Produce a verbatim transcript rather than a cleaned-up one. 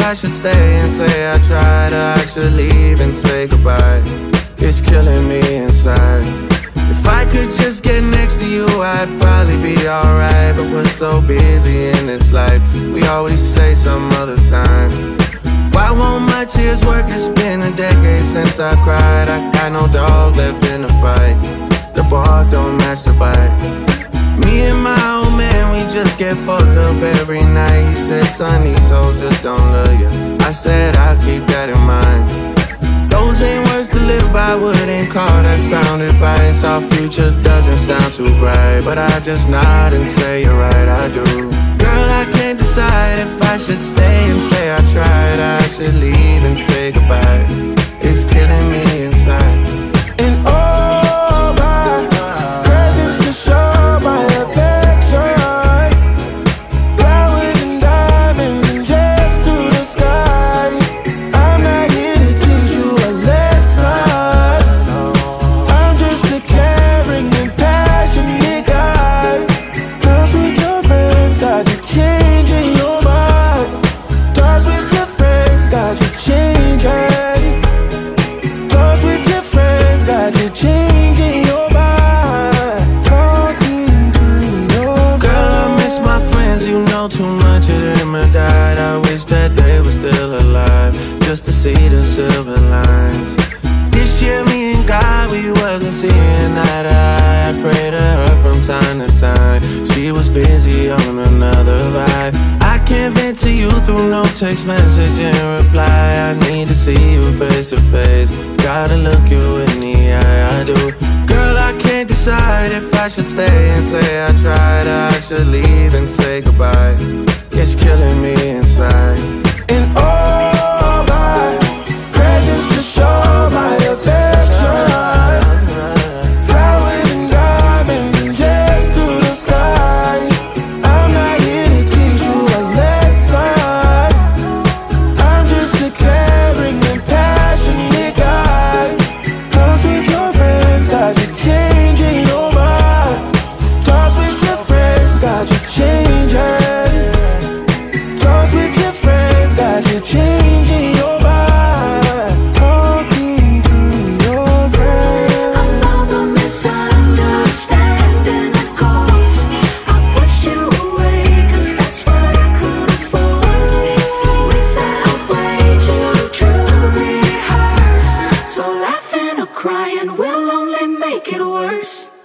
I should stay and say I tried, or I should leave and say goodbye. It's killing me inside. If I could just get next to you, I'd probably be alright. But we're so busy in this life, we always say some other time. Why won't my tears work? It's been a decade since I cried. I got no dog left in the fight. The bark don't match the bite. Me and my old man, we just get fucked up every night. He said, son, these hoes just don't love you. I said, I'll keep that in mind. Those ain't words to live by, wouldn't call that sound advice. Our future doesn't sound too bright, but I just nod and say, you're right, I do. Girl, I can't decide if I should stay and say I tried, or I should leave and say goodbye. It's killing me inside. And all my presents to show my affection, flowers and diamonds and jets through the sky. I'm not here to teach you a lesson, I'm just a caring and passionate guy. Talks with your friends got you changing your mind. Talks with your friends got you changing. Talks with your friends got you changing your mind. Talking to your Girl, I miss my friends, you know too much of them have died. I wish that they were still alive, just to see the silver lines. This year me and God, we wasn't seeing eye to eye. I pray to her from time to time, she was busy on another vibe. I can't vent to you through no text message and reply. I need to see you face to face, gotta look you in the eye, I do. Girl, I can't decide if I should stay and say I tried, or I should leave and say goodbye. It's killing me inside. And all my presents to show my affection, flowers and diamonds and jets through the sky. I'm not here to teach you a lesson, I'm just a caring and passionate guy. Talks with your friends got you changing your mind. Talks with your friends got you changing. Talks with your friends got you changing your mind. Talking to your friends. I know the misunderstanding, of course. I pushed you away, cause that's what I could afford. We found way too true to rehearse, so laughing or crying will only make it worse.